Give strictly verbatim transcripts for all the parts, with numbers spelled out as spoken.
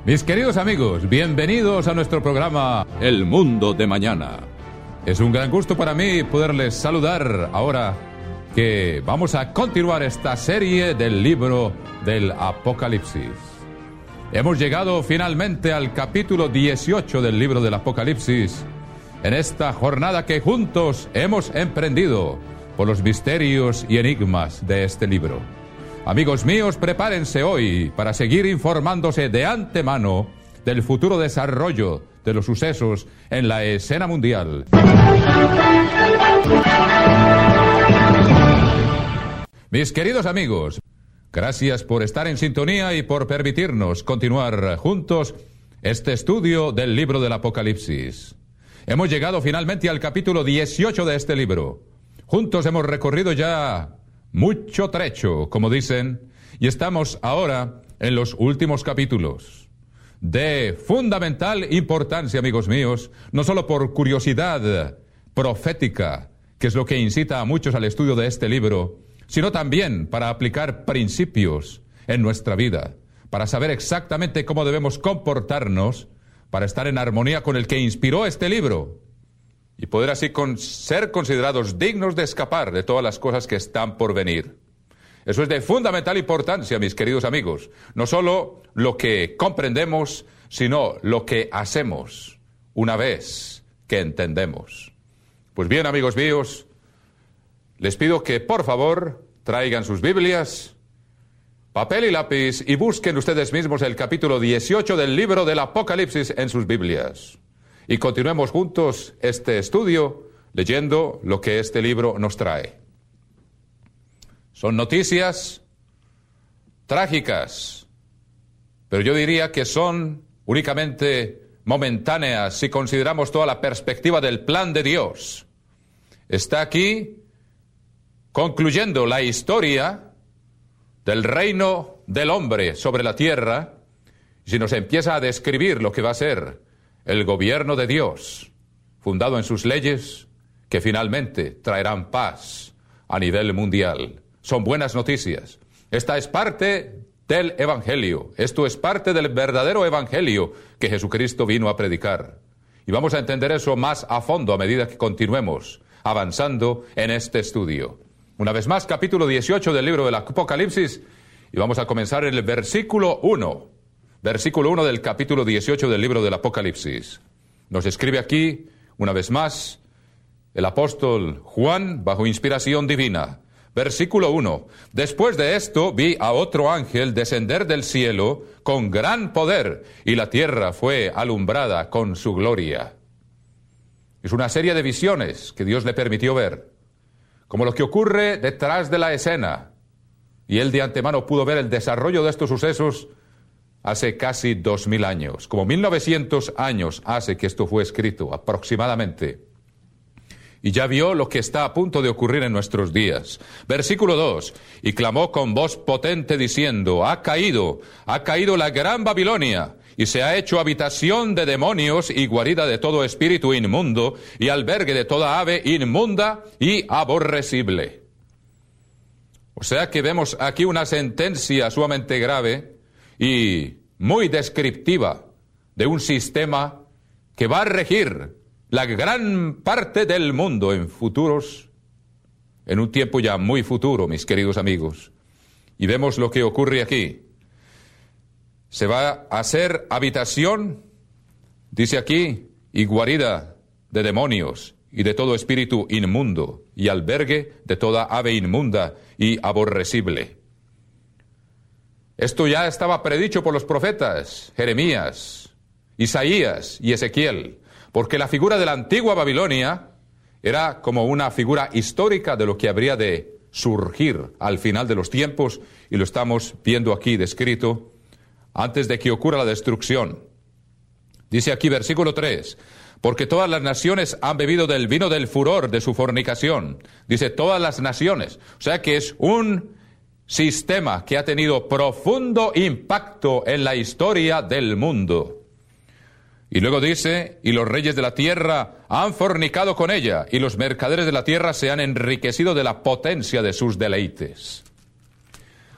Mis queridos amigos, bienvenidos a nuestro programa El Mundo de Mañana. Es un gran gusto para mí poderles saludar ahora que vamos a continuar esta serie del libro del Apocalipsis. Hemos llegado finalmente al capítulo dieciocho del libro del Apocalipsis, en esta jornada que juntos hemos emprendido por los misterios y enigmas de este libro. Amigos míos, prepárense hoy para seguir informándose de antemano del futuro desarrollo de los sucesos en la escena mundial. Mis queridos amigos, gracias por estar en sintonía y por permitirnos continuar juntos este estudio del libro del Apocalipsis. Hemos llegado finalmente al capítulo dieciocho de este libro. Juntos hemos recorrido ya mucho trecho, como dicen, y estamos ahora en los últimos capítulos. De fundamental importancia, amigos míos, no solo por curiosidad profética, que es lo que incita a muchos al estudio de este libro, sino también para aplicar principios en nuestra vida, para saber exactamente cómo debemos comportarnos para estar en armonía con el que inspiró este libro y poder así con, ser considerados dignos de escapar de todas las cosas que están por venir. Eso es de fundamental importancia, mis queridos amigos. No solo lo que comprendemos, sino lo que hacemos una vez que entendemos. Pues bien, amigos míos, les pido que por favor traigan sus Biblias, papel y lápiz y busquen ustedes mismos el capítulo dieciocho del libro del Apocalipsis en sus Biblias. Y continuemos juntos este estudio leyendo lo que este libro nos trae. Son noticias trágicas, pero yo diría que son únicamente momentáneas si consideramos toda la perspectiva del plan de Dios. Está aquí concluyendo la historia del reino del hombre sobre la tierra, y si nos empieza a describir lo que va a ser el gobierno de Dios, fundado en sus leyes, que finalmente traerán paz a nivel mundial. Son buenas noticias. Esta es parte del Evangelio. Esto es parte del verdadero Evangelio que Jesucristo vino a predicar. Y vamos a entender eso más a fondo a medida que continuemos avanzando en este estudio. Una vez más, capítulo dieciocho del libro del Apocalipsis, y vamos a comenzar en el versículo uno. Versículo uno del capítulo dieciocho del libro del Apocalipsis. Nos escribe aquí, una vez más, el apóstol Juan, bajo inspiración divina. Versículo uno. Después de esto vi a otro ángel descender del cielo con gran poder, y la tierra fue alumbrada con su gloria. Es una serie de visiones que Dios le permitió ver, como lo que ocurre detrás de la escena. Y él de antemano pudo ver el desarrollo de estos sucesos hace casi dos mil años, como mil novecientos años hace que esto fue escrito, aproximadamente. Y ya vio lo que está a punto de ocurrir en nuestros días. Versículo dos. Y clamó con voz potente diciendo, ha caído, ha caído la gran Babilonia, y se ha hecho habitación de demonios y guarida de todo espíritu inmundo, y albergue de toda ave inmunda y aborrecible. O sea que vemos aquí una sentencia sumamente grave y muy descriptiva de un sistema que va a regir la gran parte del mundo en futuros, en un tiempo ya muy futuro, mis queridos amigos. Y vemos lo que ocurre aquí. Se va a hacer habitación, dice aquí, y guarida de demonios y de todo espíritu inmundo, y albergue de toda ave inmunda y aborrecible. Esto ya estaba predicho por los profetas Jeremías, Isaías y Ezequiel, porque la figura de la antigua Babilonia era como una figura histórica de lo que habría de surgir al final de los tiempos, y lo estamos viendo aquí descrito antes de que ocurra la destrucción. Dice aquí versículo tres, porque todas las naciones han bebido del vino del furor de su fornicación. Dice todas las naciones, o sea que es un sistema que ha tenido profundo impacto en la historia del mundo. Y luego dice, y los reyes de la tierra han fornicado con ella, y los mercaderes de la tierra se han enriquecido de la potencia de sus deleites.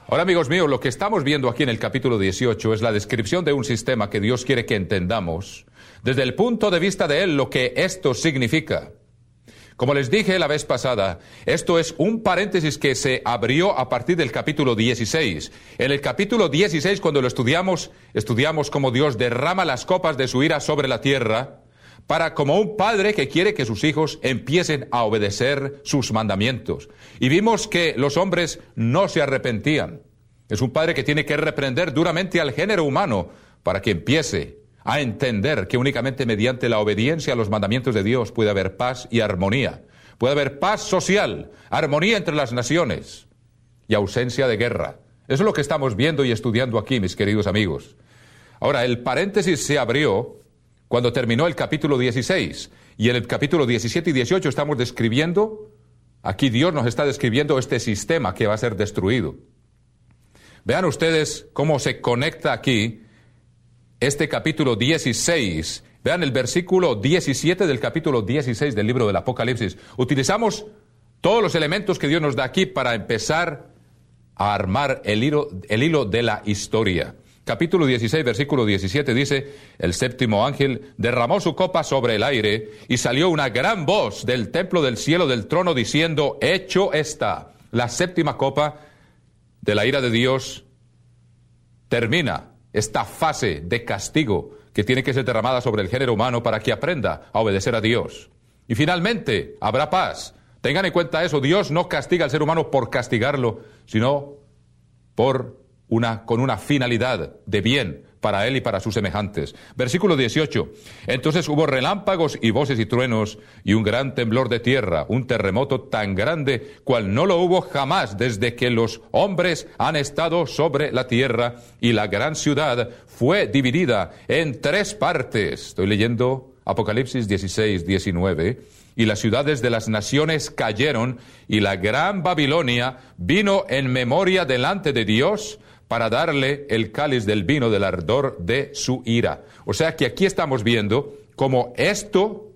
Ahora, amigos míos, lo que estamos viendo aquí en el capítulo dieciocho es la descripción de un sistema que Dios quiere que entendamos desde el punto de vista de Él, lo que esto significa. Como les dije la vez pasada, esto es un paréntesis que se abrió a partir del capítulo dieciséis. En el capítulo dieciséis, cuando lo estudiamos, estudiamos cómo Dios derrama las copas de su ira sobre la tierra, para como un padre que quiere que sus hijos empiecen a obedecer sus mandamientos. Y vimos que los hombres no se arrepentían. Es un padre que tiene que reprender duramente al género humano para que empiece a entender que únicamente mediante la obediencia a los mandamientos de Dios puede haber paz y armonía. Puede haber paz social, armonía entre las naciones y ausencia de guerra. Eso es lo que estamos viendo y estudiando aquí, mis queridos amigos. Ahora, el paréntesis se abrió cuando terminó el capítulo dieciséis, y en el capítulo diecisiete y dieciocho estamos describiendo, aquí Dios nos está describiendo este sistema que va a ser destruido. Vean ustedes cómo se conecta aquí este capítulo dieciséis. Vean el versículo diecisiete del capítulo dieciséis del libro del Apocalipsis. Utilizamos todos los elementos que Dios nos da aquí para empezar a armar el hilo, el hilo de la historia. Capítulo dieciséis, versículo diecisiete dice: el séptimo ángel derramó su copa sobre el aire, y salió una gran voz del templo del cielo del trono diciendo: hecho está. La séptima copa de la ira de Dios termina esta fase de castigo que tiene que ser derramada sobre el género humano para que aprenda a obedecer a Dios. Y finalmente habrá paz. Tengan en cuenta eso, Dios no castiga al ser humano por castigarlo, sino por Una, con una finalidad de bien para él y para sus semejantes. Versículo dieciocho. Entonces hubo relámpagos y voces y truenos y un gran temblor de tierra, un terremoto tan grande cual no lo hubo jamás desde que los hombres han estado sobre la tierra, y la gran ciudad fue dividida en tres partes. Estoy leyendo Apocalipsis dieciséis, diecinueve. Y las ciudades de las naciones cayeron, y la gran Babilonia vino en memoria delante de Dios para darle el cáliz del vino del ardor de su ira. O sea que aquí estamos viendo cómo esto,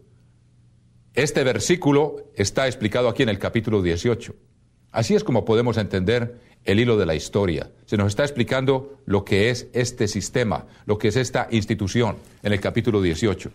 este versículo está explicado aquí en el capítulo dieciocho. Así es como podemos entender el hilo de la historia. Se nos está explicando lo que es este sistema, lo que es esta institución en el capítulo dieciocho.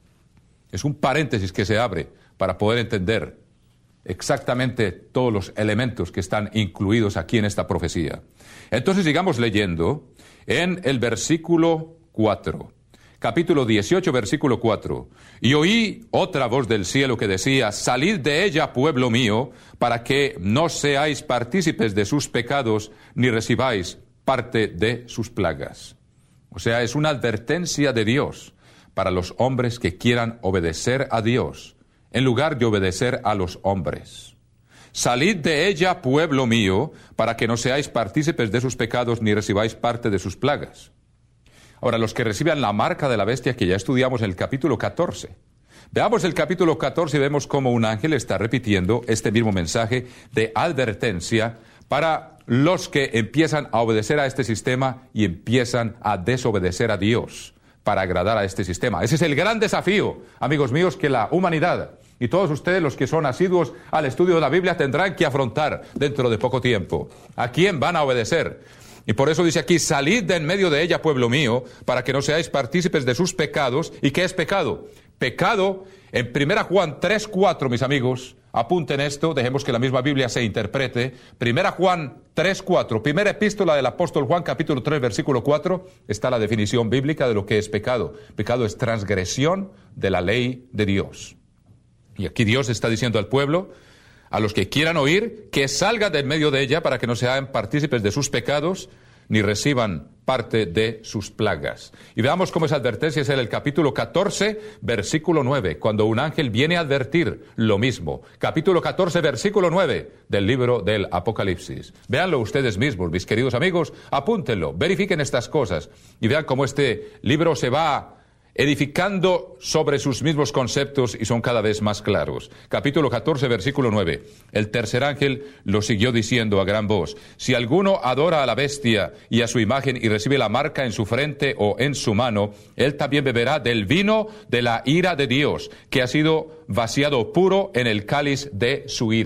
Es un paréntesis que se abre para poder entender exactamente todos los elementos que están incluidos aquí en esta profecía. Entonces sigamos leyendo en el versículo cuatro. Capítulo dieciocho, versículo cuatro. Y oí otra voz del cielo que decía: salid de ella, pueblo mío, para que no seáis partícipes de sus pecados, ni recibáis parte de sus plagas. O sea, es una advertencia de Dios para los hombres que quieran obedecer a Dios, en lugar de obedecer a los hombres. Salid de ella, pueblo mío, para que no seáis partícipes de sus pecados, ni recibáis parte de sus plagas. Ahora, los que reciban la marca de la bestia, que ya estudiamos en el capítulo catorce. Veamos el capítulo catorce y vemos cómo un ángel está repitiendo este mismo mensaje de advertencia para los que empiezan a obedecer a este sistema y empiezan a desobedecer a Dios para agradar a este sistema. Ese es el gran desafío, amigos míos, que la humanidad y todos ustedes, los que son asiduos al estudio de la Biblia, tendrán que afrontar dentro de poco tiempo. ¿A quién van a obedecer? Y por eso dice aquí: salid de en medio de ella, pueblo mío, para que no seáis partícipes de sus pecados. ¿Y qué es pecado? Pecado, en primera Juan tres, cuatro, mis amigos, apunten esto, dejemos que la misma Biblia se interprete. primera Juan tres, cuatro, primera epístola del apóstol Juan, capítulo tres, versículo cuatro, está la definición bíblica de lo que es pecado. Pecado es transgresión de la ley de Dios. Y aquí Dios está diciendo al pueblo, a los que quieran oír, que salgan de en medio de ella para que no sean partícipes de sus pecados, ni reciban parte de sus plagas. Y veamos cómo esa advertencia es en el capítulo catorce, versículo nueve, cuando un ángel viene a advertir lo mismo. Capítulo catorce, versículo nueve del libro del Apocalipsis. Véanlo ustedes mismos, mis queridos amigos, apúntenlo, verifiquen estas cosas y vean cómo este libro se va edificando sobre sus mismos conceptos y son cada vez más claros. Capítulo catorce, versículo nueve. El tercer ángel lo siguió diciendo a gran voz: si alguno adora a la bestia y a su imagen y recibe la marca en su frente o en su mano, él también beberá del vino de la ira de Dios, que ha sido vaciado puro en el cáliz de su ira.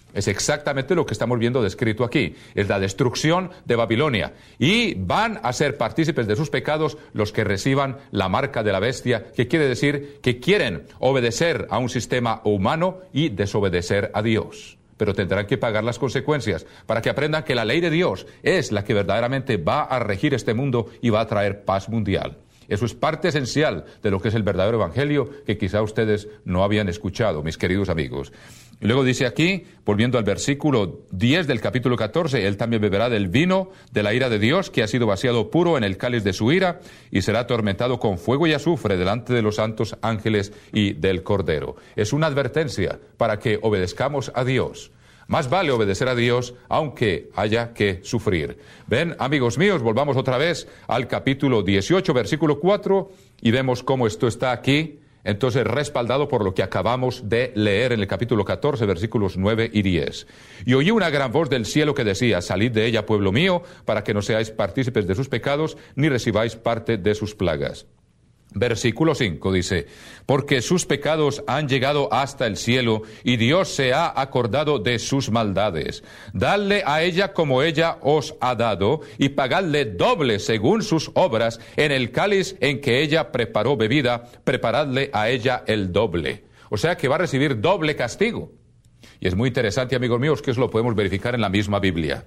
Es exactamente lo que estamos viendo descrito aquí. Es la destrucción de Babilonia. Y van a ser partícipes de sus pecados los que reciban la marca de la bestia, que quiere decir que quieren obedecer a un sistema humano y desobedecer a Dios. Pero tendrán que pagar las consecuencias para que aprendan que la ley de Dios es la que verdaderamente va a regir este mundo y va a traer paz mundial. Eso es parte esencial de lo que es el verdadero evangelio que quizá ustedes no habían escuchado, mis queridos amigos. Y luego dice aquí, volviendo al versículo diez del capítulo catorce, él también beberá del vino de la ira de Dios, que ha sido vaciado puro en el cáliz de su ira, y será atormentado con fuego y azufre delante de los santos ángeles y del Cordero. Es una advertencia para que obedezcamos a Dios. Más vale obedecer a Dios, aunque haya que sufrir. Ven, amigos míos, volvamos otra vez al capítulo dieciocho, versículo cuatro, y vemos cómo esto está aquí, entonces respaldado por lo que acabamos de leer en el capítulo catorce, versículos nueve y diez. Y oí una gran voz del cielo que decía, salid de ella, pueblo mío, para que no seáis partícipes de sus pecados, ni recibáis parte de sus plagas. Versículo cinco dice, porque sus pecados han llegado hasta el cielo, y Dios se ha acordado de sus maldades. Dadle a ella como ella os ha dado, y pagadle doble según sus obras. En el cáliz en que ella preparó bebida, preparadle a ella el doble. O sea que va a recibir doble castigo. Y es muy interesante, amigos míos, que eso lo podemos verificar en la misma Biblia.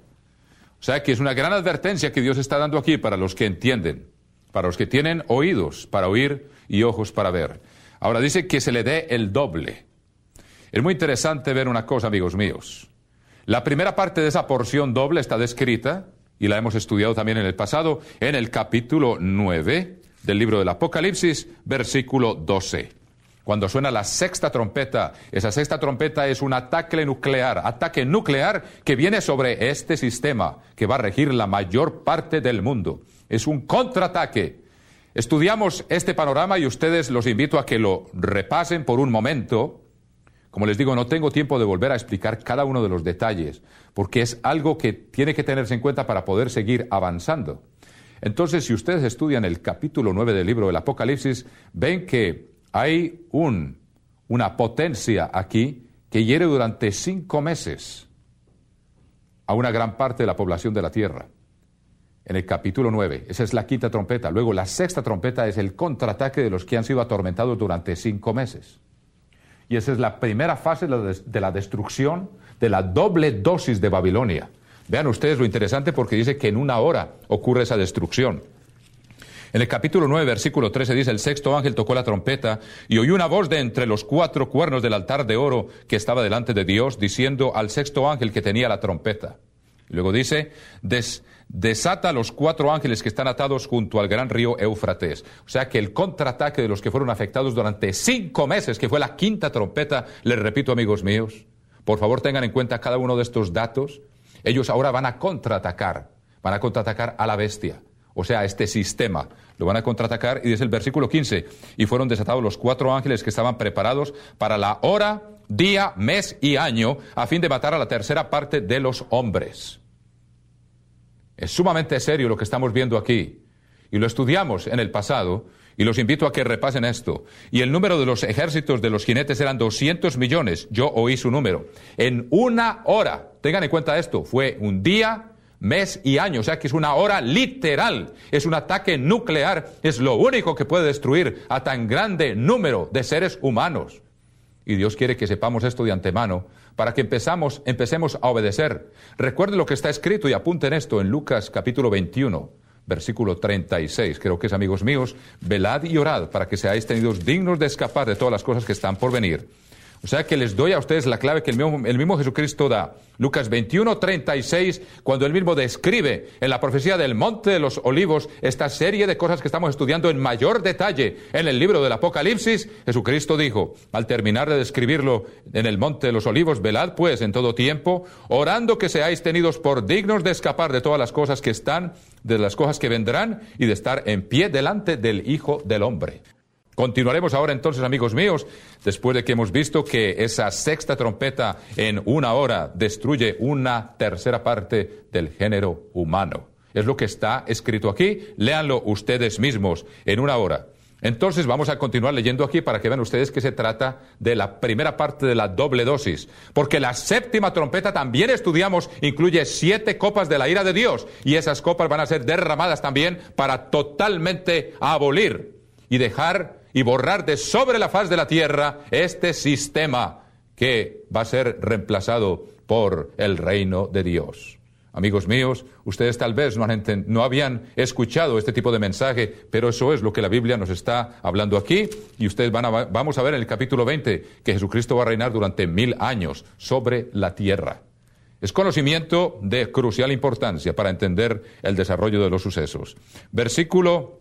O sea que es una gran advertencia que Dios está dando aquí para los que entienden, para los que tienen oídos para oír y ojos para ver. Ahora dice que se le dé el doble. Es muy interesante ver una cosa, amigos míos. La primera parte de esa porción doble está descrita, y la hemos estudiado también en el pasado, en el capítulo nueve del libro del Apocalipsis, versículo doce. Cuando suena la sexta trompeta, esa sexta trompeta es un ataque nuclear, ataque nuclear que viene sobre este sistema que va a regir la mayor parte del mundo. Es un contraataque. Estudiamos este panorama y ustedes los invito a que lo repasen por un momento. Como les digo, no tengo tiempo de volver a explicar cada uno de los detalles, porque es algo que tiene que tenerse en cuenta para poder seguir avanzando. Entonces, si ustedes estudian el capítulo nueve del libro del Apocalipsis, ven que hay un, una potencia aquí que hiere durante cinco meses a una gran parte de la población de la tierra. En el capítulo nueve, esa es la quinta trompeta. Luego la sexta trompeta es el contraataque de los que han sido atormentados durante cinco meses. Y esa es la primera fase de la, des- de la destrucción de la doble dosis de Babilonia. Vean ustedes lo interesante porque dice que en una hora ocurre esa destrucción. En el capítulo nueve, versículo trece dice, el sexto ángel tocó la trompeta y oyó una voz de entre los cuatro cuernos del altar de oro que estaba delante de Dios, diciendo al sexto ángel que tenía la trompeta. Y luego dice, des, desata a los cuatro ángeles que están atados junto al gran río Éufrates. O sea que el contraataque de los que fueron afectados durante cinco meses, que fue la quinta trompeta, les repito, amigos míos, por favor tengan en cuenta cada uno de estos datos. Ellos ahora van a contraatacar, van a contraatacar a la bestia. O sea, este sistema lo van a contraatacar, y dice el versículo quince, y fueron desatados los cuatro ángeles que estaban preparados para la hora, día, mes y año, a fin de matar a la tercera parte de los hombres. Es sumamente serio lo que estamos viendo aquí, y lo estudiamos en el pasado, y los invito a que repasen esto. Y el número de los ejércitos de los jinetes eran doscientos millones, yo oí su número, en una hora. Tengan en cuenta esto, fue un día, mes y año, o sea que es una hora literal, es un ataque nuclear, es lo único que puede destruir a tan grande número de seres humanos. Y Dios quiere que sepamos esto de antemano, para que empezamos, empecemos a obedecer. Recuerden lo que está escrito y apunten esto en Lucas capítulo veintiuno, versículo treinta y seis, creo que es, amigos míos, velad y orad para que seáis tenidos dignos de escapar de todas las cosas que están por venir. O sea que les doy a ustedes la clave que el mismo, el mismo Jesucristo da. Lucas veintiuno, treinta y seis, cuando él mismo describe en la profecía del Monte de los Olivos esta serie de cosas que estamos estudiando en mayor detalle en el libro del Apocalipsis, Jesucristo dijo, al terminar de describirlo en el Monte de los Olivos, velad pues en todo tiempo, orando que seáis tenidos por dignos de escapar de todas las cosas que están, de las cosas que vendrán, y de estar en pie delante del Hijo del Hombre. Continuaremos ahora entonces, amigos míos, después de que hemos visto que esa sexta trompeta en una hora destruye una tercera parte del género humano. Es lo que está escrito aquí, léanlo ustedes mismos en una hora. Entonces vamos a continuar leyendo aquí para que vean ustedes que se trata de la primera parte de la doble dosis. Porque la séptima trompeta, también estudiamos, incluye siete copas de la ira de Dios. Y esas copas van a ser derramadas también para totalmente abolir y dejar y borrar de sobre la faz de la tierra este sistema que va a ser reemplazado por el reino de Dios. Amigos míos, ustedes tal vez no, han enten- no habían escuchado este tipo de mensaje, pero eso es lo que la Biblia nos está hablando aquí. Y ustedes van a, vamos a ver en el capítulo veinte que Jesucristo va a reinar durante mil años sobre la tierra. Es conocimiento de crucial importancia para entender el desarrollo de los sucesos. Versículo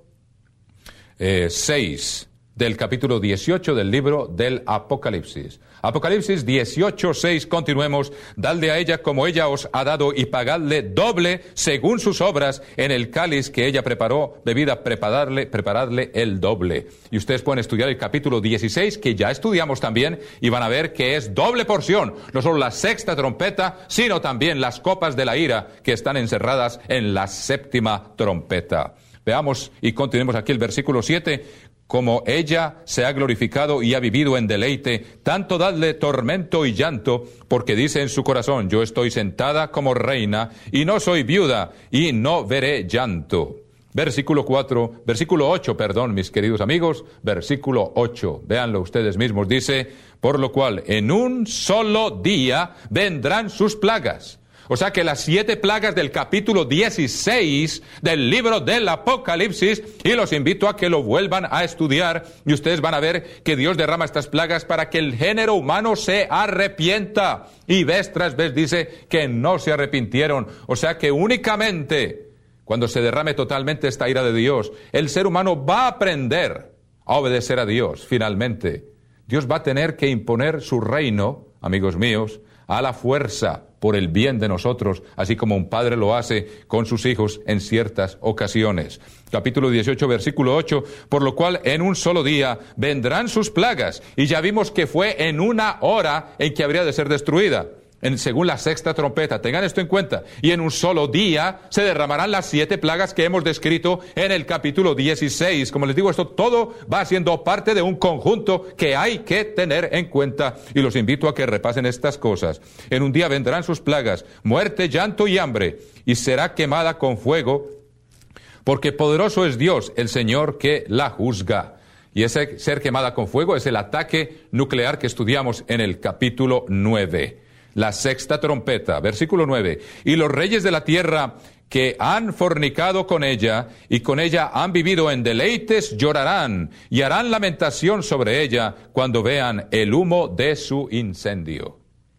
eh, seis del capítulo dieciocho del libro del Apocalipsis. Apocalipsis dieciocho, seis, continuemos. Dadle a ella como ella os ha dado y pagadle doble según sus obras en el cáliz que ella preparó, bebida, preparadle, preparadle el doble. Y ustedes pueden estudiar el capítulo dieciséis, que ya estudiamos también, y van a ver que es doble porción, no solo la sexta trompeta, sino también las copas de la ira que están encerradas en la séptima trompeta. Veamos y continuemos aquí el versículo siete. Como ella se ha glorificado y ha vivido en deleite, tanto dadle tormento y llanto, porque dice en su corazón, yo estoy sentada como reina, y no soy viuda, y no veré llanto. Versículo cuatro, versículo ocho, perdón, mis queridos amigos, versículo ocho, véanlo ustedes mismos, dice, por lo cual en un solo día vendrán sus plagas. O sea que las siete plagas del capítulo dieciséis del libro del Apocalipsis, y los invito a que lo vuelvan a estudiar, y ustedes van a ver que Dios derrama estas plagas para que el género humano se arrepienta. Y vez tras vez dice que no se arrepintieron. O sea que únicamente cuando se derrame totalmente esta ira de Dios, el ser humano va a aprender a obedecer a Dios finalmente. Dios va a tener que imponer su reino, amigos míos, a la fuerza, por el bien de nosotros, así como un padre lo hace con sus hijos en ciertas ocasiones. Capítulo dieciocho, versículo ocho, por lo cual en un solo día vendrán sus plagas, y ya vimos que fue en una hora en que habría de ser destruida, en, según la sexta trompeta. Tengan esto en cuenta. Y en un solo día se derramarán las siete plagas que hemos descrito en el capítulo dieciséis. Como les digo, esto todo va siendo parte de un conjunto que hay que tener en cuenta. Y los invito a que repasen estas cosas. En un día vendrán sus plagas, muerte, llanto y hambre, y será quemada con fuego, porque poderoso es Dios, el Señor, que la juzga. Y ese ser quemada con fuego es el ataque nuclear que estudiamos en el capítulo nueve. La sexta trompeta, versículo nueve. Y los reyes de la tierra que han fornicado con ella y con ella han vivido en deleites llorarán y harán lamentación sobre ella cuando vean el humo de su incendio.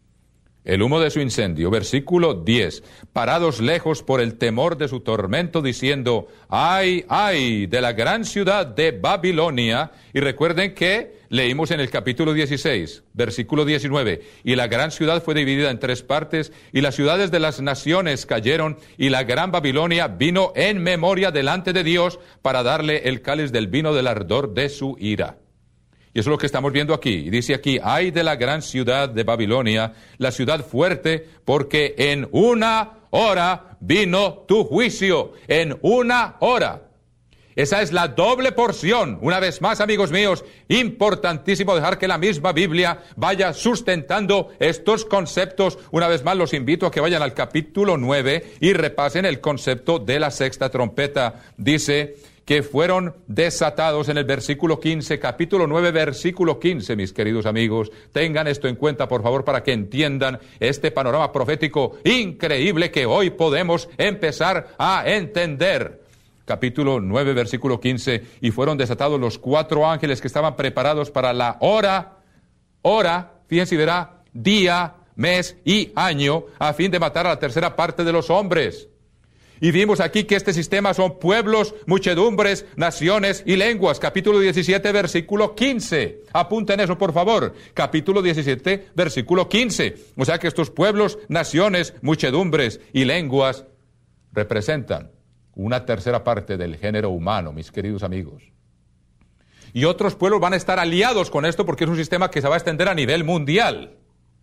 El humo de su incendio, versículo diez, parados lejos por el temor de su tormento, diciendo, ay, ay, de la gran ciudad de Babilonia. Y recuerden que leímos en el capítulo dieciséis, versículo diecinueve, y la gran ciudad fue dividida en tres partes, y las ciudades de las naciones cayeron, y la gran Babilonia vino en memoria delante de Dios para darle el cáliz del vino del ardor de su ira. Y eso es lo que estamos viendo aquí. Y dice aquí, ay de la gran ciudad de Babilonia, la ciudad fuerte, porque en una hora vino tu juicio. En una hora. Esa es la doble porción. Una vez más, amigos míos, importantísimo dejar que la misma Biblia vaya sustentando estos conceptos. Una vez más, los invito a que vayan al capítulo nueve y repasen el concepto de la sexta trompeta. Dice que fueron desatados en el versículo quince, capítulo nueve, versículo quince, mis queridos amigos. Tengan esto en cuenta, por favor, para que entiendan este panorama profético increíble que hoy podemos empezar a entender. Capítulo nueve, versículo quince, y fueron desatados los cuatro ángeles que estaban preparados para la hora, hora, fíjense y verá, día, mes y año, a fin de matar a la tercera parte de los hombres. Y vimos aquí que este sistema son pueblos, muchedumbres, naciones y lenguas. Capítulo diecisiete, versículo quince. Apunten eso, por favor. Capítulo diecisiete, versículo quince. O sea que estos pueblos, naciones, muchedumbres y lenguas representan una tercera parte del género humano, mis queridos amigos. Y otros pueblos van a estar aliados con esto porque es un sistema que se va a extender a nivel mundial.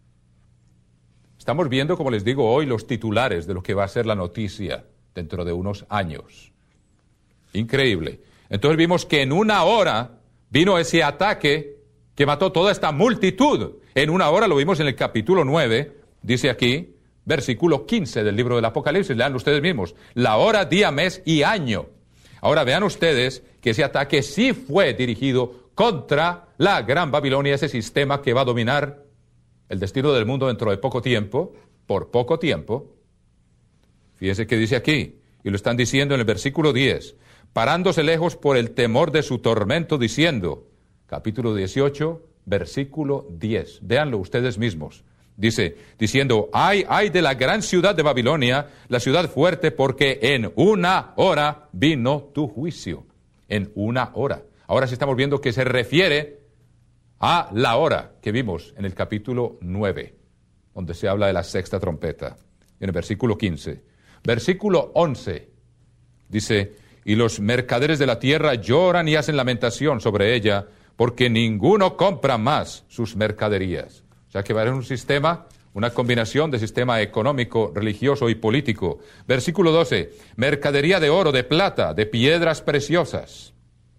Estamos viendo, como les digo hoy, los titulares de lo que va a ser la noticia dentro de unos años. Increíble. Entonces vimos que en una hora vino ese ataque que mató toda esta multitud. En una hora lo vimos en el capítulo nueve, dice aquí, versículo quince del libro del Apocalipsis. Lean ustedes mismos. La hora, día, mes y año. Ahora vean ustedes que ese ataque sí fue dirigido contra la Gran Babilonia, ese sistema que va a dominar el destino del mundo dentro de poco tiempo, por poco tiempo. Fíjense que dice aquí, y lo están diciendo en el versículo diez, parándose lejos por el temor de su tormento, diciendo, capítulo dieciocho, versículo diez, véanlo ustedes mismos. Dice, diciendo, ay, ay de la gran ciudad de Babilonia, la ciudad fuerte, porque en una hora vino tu juicio. En una hora. Ahora sí estamos viendo que se refiere a la hora que vimos en el capítulo nueve, donde se habla de la sexta trompeta, en el versículo quince. Versículo once, dice, y los mercaderes de la tierra lloran y hacen lamentación sobre ella, porque ninguno compra más sus mercaderías. O sea que va a haber un sistema, una combinación de sistema económico, religioso y político. Versículo doce, mercadería de oro, de plata, de piedras preciosas,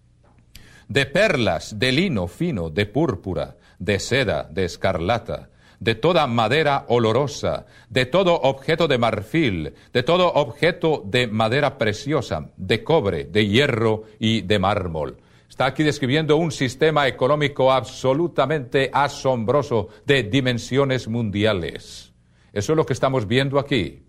de perlas, de lino fino, de púrpura, de seda, de escarlata, de toda madera olorosa, de todo objeto de marfil, de todo objeto de madera preciosa, de cobre, de hierro y de mármol. Está aquí describiendo un sistema económico absolutamente asombroso de dimensiones mundiales. Eso es lo que estamos viendo aquí.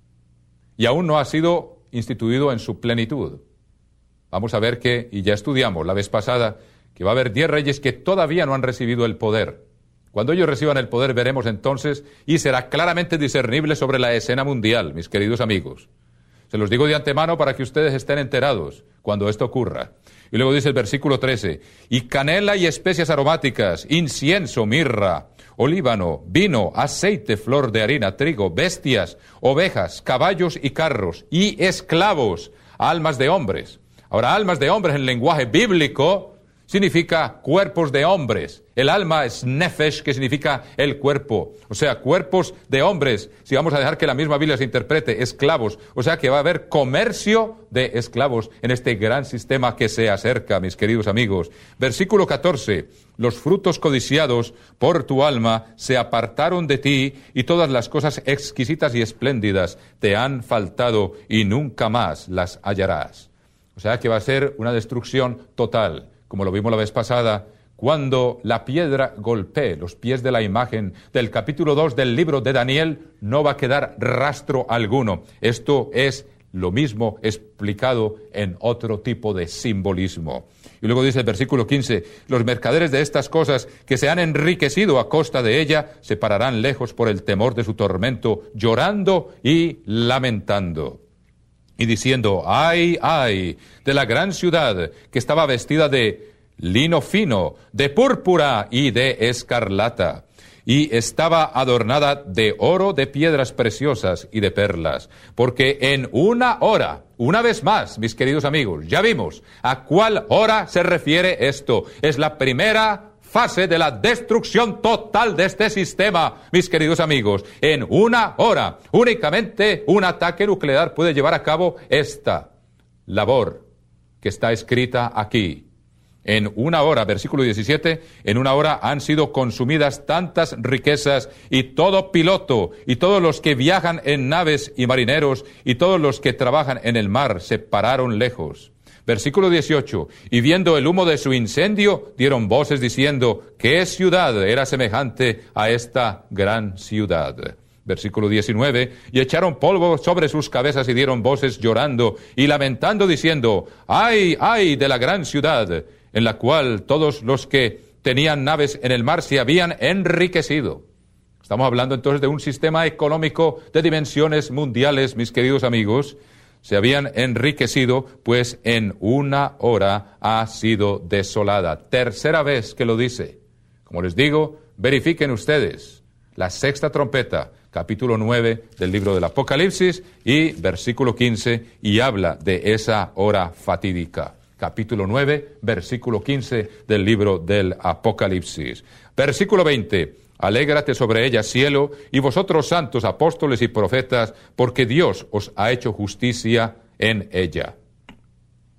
Y aún no ha sido instituido en su plenitud. Vamos a ver que, y ya estudiamos la vez pasada, que va a haber diez reyes que todavía no han recibido el poder. Cuando ellos reciban el poder veremos entonces, y será claramente discernible sobre la escena mundial, mis queridos amigos. Se los digo de antemano para que ustedes estén enterados cuando esto ocurra. Y luego dice el versículo trece, y canela y especias aromáticas, incienso, mirra, olíbano, vino, aceite, flor de harina, trigo, bestias, ovejas, caballos y carros, y esclavos, almas de hombres. Ahora, almas de hombres en lenguaje bíblico significa cuerpos de hombres. El alma es nefesh, que significa el cuerpo. O sea, cuerpos de hombres. Si vamos a dejar que la misma Biblia se interprete, esclavos. O sea, que va a haber comercio de esclavos en este gran sistema que se acerca, mis queridos amigos. Versículo catorce. Los frutos codiciados por tu alma se apartaron de ti, y todas las cosas exquisitas y espléndidas te han faltado, y nunca más las hallarás. O sea, que va a ser una destrucción total. Como lo vimos la vez pasada, cuando la piedra golpee los pies de la imagen del capítulo dos del libro de Daniel, no va a quedar rastro alguno. Esto es lo mismo explicado en otro tipo de simbolismo. Y luego dice el versículo quince, los mercaderes de estas cosas que se han enriquecido a costa de ella, se pararán lejos por el temor de su tormento, llorando y lamentando. Y diciendo, ay, ay, de la gran ciudad que estaba vestida de lino fino, de púrpura y de escarlata, y estaba adornada de oro, de piedras preciosas y de perlas, porque en una hora, una vez más, mis queridos amigos, ya vimos a cuál hora se refiere esto. Es la primera fase de la destrucción total de este sistema, mis queridos amigos. En una hora, únicamente un ataque nuclear puede llevar a cabo esta labor que está escrita aquí. En una hora, versículo diecisiete, en una hora han sido consumidas tantas riquezas, y todo piloto, y todos los que viajan en naves y marineros, y todos los que trabajan en el mar se pararon lejos. Versículo dieciocho, y viendo el humo de su incendio, dieron voces diciendo, ¿qué ciudad era semejante a esta gran ciudad? Versículo diecinueve, y echaron polvo sobre sus cabezas y dieron voces llorando y lamentando diciendo, ¡ay, ay de la gran ciudad, en la cual todos los que tenían naves en el mar se habían enriquecido! Estamos hablando entonces de un sistema económico de dimensiones mundiales, mis queridos amigos. Se habían enriquecido, pues en una hora ha sido desolada. Tercera vez que lo dice. Como les digo, verifiquen ustedes la sexta trompeta, capítulo nueve del libro del Apocalipsis y versículo quince, y habla de esa hora fatídica. Capítulo nueve, versículo quince del libro del Apocalipsis. Versículo veinte. Alégrate sobre ella, cielo, y vosotros santos apóstoles y profetas, porque Dios os ha hecho justicia en ella.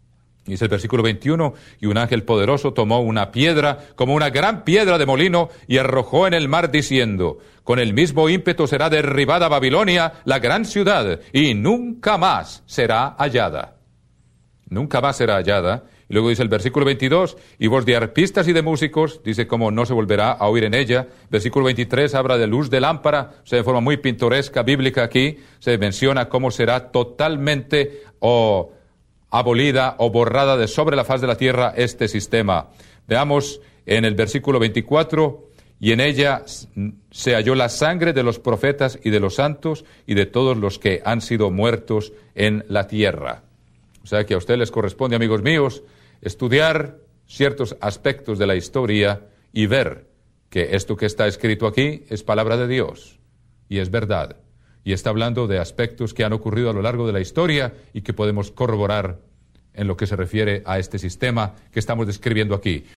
Dice el versículo veintiuno, y un ángel poderoso tomó una piedra, como una gran piedra de molino, y arrojó en el mar, diciendo, con el mismo ímpetu será derribada Babilonia, la gran ciudad, y nunca más será hallada. Nunca más será hallada. Y luego dice el versículo veintidós, y voz de arpistas y de músicos, dice cómo no se volverá a oír en ella. Versículo veintitrés habla de luz de lámpara, o sea, de forma muy pintoresca, bíblica aquí, se menciona cómo será totalmente o abolida o borrada de sobre la faz de la tierra este sistema. Veamos en el versículo veinticuatro, y en ella se halló la sangre de los profetas y de los santos y de todos los que han sido muertos en la tierra. O sea que a usted les corresponde, amigos míos, estudiar ciertos aspectos de la historia y ver que esto que está escrito aquí es palabra de Dios y es verdad. Y está hablando de aspectos que han ocurrido a lo largo de la historia y que podemos corroborar en lo que se refiere a este sistema que estamos describiendo aquí.